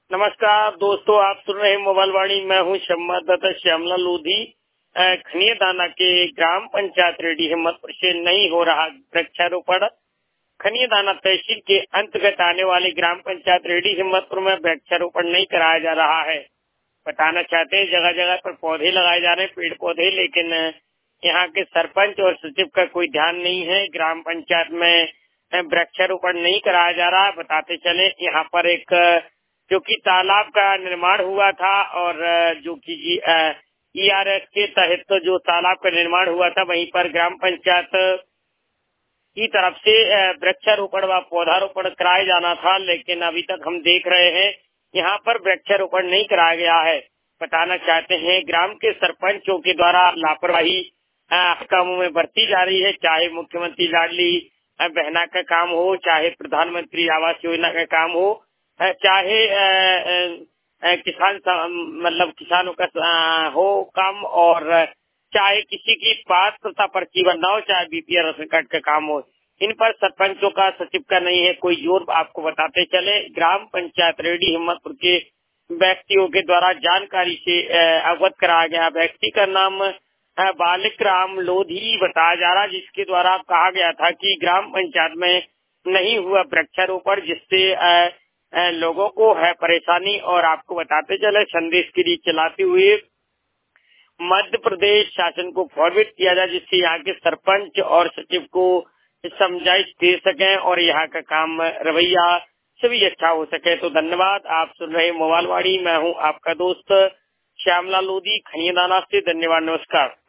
नमस्कार दोस्तों, आप सुन रहे हैं मोबाइल वाणी। मैं हूं संवाददाता श्यामला लोधी। खनिया दाना के ग्राम पंचायत रेडी हिम्मतपुर से नहीं हो रहा वृक्षारोपण। खनिया दाना तहसील के अंतर्गत आने वाले ग्राम पंचायत रेडी हिम्मतपुर में वृक्षारोपण नहीं कराया जा रहा है। बताना चाहते हैं, जगह जगह पर पौधे लगाए जा रहे हैं, पेड़ पौधे, लेकिन यहाँ के सरपंच और सचिव का कोई ध्यान नहीं है। ग्राम पंचायत में वृक्षारोपण नहीं कराया जा रहा। बताते चले, यहाँ पर एक जो कि तालाब का निर्माण हुआ था और जो कि ERS के तहत तो जो तालाब का निर्माण हुआ था, वहीं पर ग्राम पंचायत की तरफ से वृक्षारोपण व पौधारोपण कराया जाना था, लेकिन अभी तक हम देख रहे हैं यहाँ पर वृक्षारोपण नहीं कराया गया है। बताना चाहते हैं, ग्राम के सरपंचों के द्वारा लापरवाही कामों में बरती जा रही है। चाहे मुख्यमंत्री लाडली बहना का काम हो, चाहे प्रधानमंत्री आवास योजना का काम हो, चाहे मतलब किसानों का हो काम, और चाहे किसी की पात्रता पर्ची बनना हो, चाहे BPL राशन कार्ड का काम हो, इन पर सरपंचों का, सचिव का नहीं है कोई जोर। आपको बताते चले, ग्राम पंचायत रेडी हिम्मतपुर के व्यक्तियों के द्वारा जानकारी से अवगत कराया गया। व्यक्ति का नाम बालिक राम लोधी बताया जा रहा, जिसके द्वारा कहा गया था कि ग्राम पंचायत में नहीं हुआ वृक्षारोपण, जिससे लोगों को है परेशानी। और आपको बताते चले, संदेश के लिए चलाते हुए मध्य प्रदेश शासन को फॉरवर्ड किया जाए, जिससे यहाँ के सरपंच और सचिव को समझाइश दे सकें और यहाँ का काम रवैया सभी अच्छा हो सके। तो धन्यवाद। आप सुन रहे मोबाइल वाणी। मैं हूँ आपका दोस्त श्यामला लोधी, खनिया दाना से। धन्यवाद, नमस्कार।